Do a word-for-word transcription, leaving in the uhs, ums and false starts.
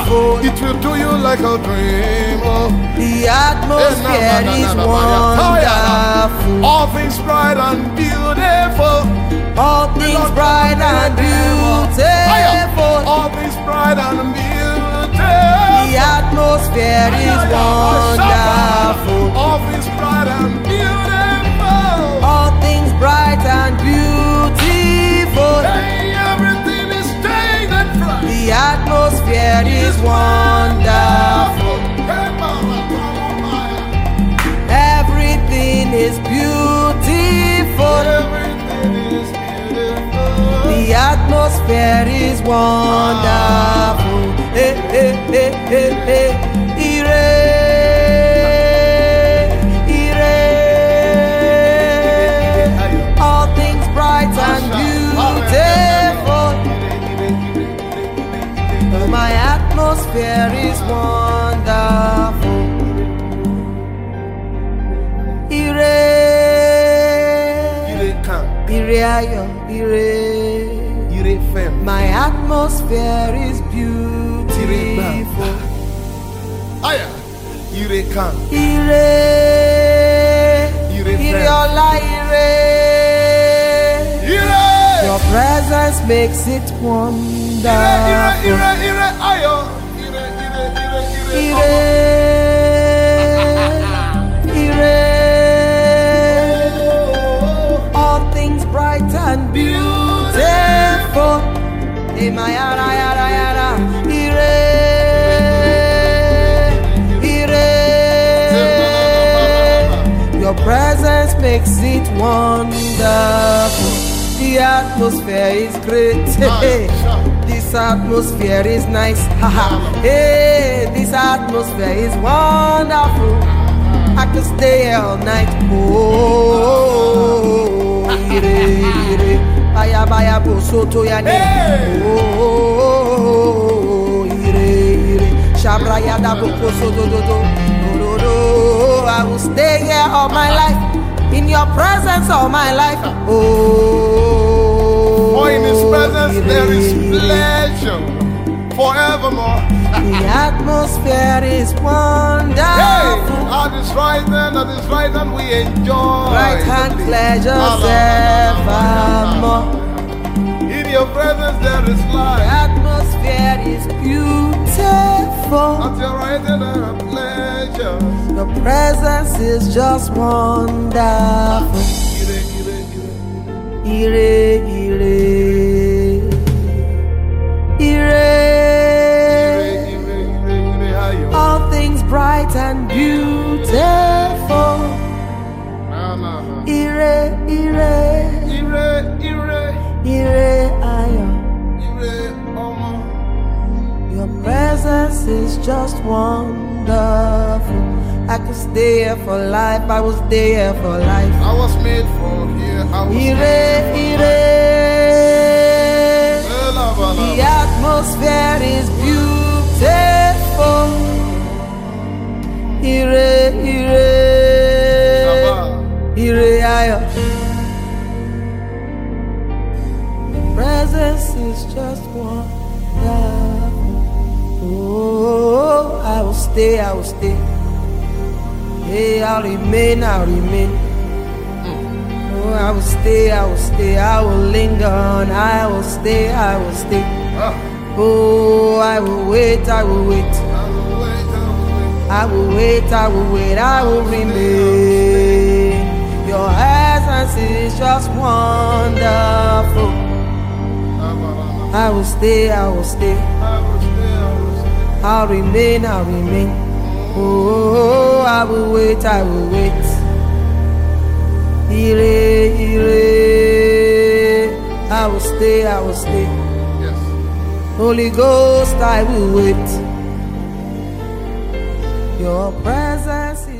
beautiful. It will do you like a dream. Oh. The atmosphere is wonderful. All things bright and beautiful. All things bright and beautiful. All things bright and beautiful. The atmosphere is wonderful. All things bright and beautiful. All things bright and beautiful. Hey, everything is staying and bright. The atmosphere is wonderful. Everything is beautiful. Everything is beautiful. The atmosphere is wonderful. Hey, hey, hey, hey, hey. Ire, ire. All things bright and beautiful. My atmosphere is wonderful. Ire, Ire kan, ire ayo, ire. ire fem. My atmosphere is beautiful. Aya, ire kan, Ire, ire ire fem. ola, ire. Ire, Your presence makes it ire, ire, wonderful. ire, ire, ayo. Ire, ire, ire, ire. Ire, ire. All things bright and beautiful. Hey, my yara, yara, yara. Ire, ire. Your presence makes it wonderful. The atmosphere is great. Hey, this atmosphere is nice. Hey, this atmosphere is wonderful. I could stay here all night. Oh, ire, ire. Baya, baya, bo, soto, ya, ne. Oh, ire, ire. Shabra, ya, da, bo, ko, so, do, do, do. Do, do, do. I will stay here all my life. In your presence all my life. Oh, For in His presence ire, there is ire. pleasure forevermore. The atmosphere is Hey, wonderful. at His right hand, at His right hand we enjoy. Right hand the pleasures evermore. In your presence there is The life. atmosphere is beautiful. At your right hand there are pleasures. The presence is just wonderful. Ire, ire, ire. Ire, ire. Ire. Ire, ire, ire, ire, ayo. All things bright and beautiful. Na, na, na. Ire, ire. Ire, ire, Ire, ayo. ire, omo. Your presence is just wonderful. I could stay here for life. I will stay here for life. I was made for here. I was Ire, made for ire. life. Eh, la, ba, la, The ba. atmosphere is beautiful. Ire, ire. Shabba. Ire, ayo. The presence is just wonderful. Oh, I will stay, I will stay. Hey, I'll remain, I'll remain. Oh, I will stay, I will stay, I will linger on. I will stay, I will stay. Ah, Oh, I will wait, I will wait. I will wait, I will wait. I will wait, I will wait, I will remain. Your essence is just wonderful. Ah, ba, la, la. I will stay, I will stay. I will stay, I will stay. I'll remain, I'll remain. Oh, I will wait, I will wait. Ire, ire. I will stay, I will stay. Yes. Holy Ghost, I will wait. Your presence is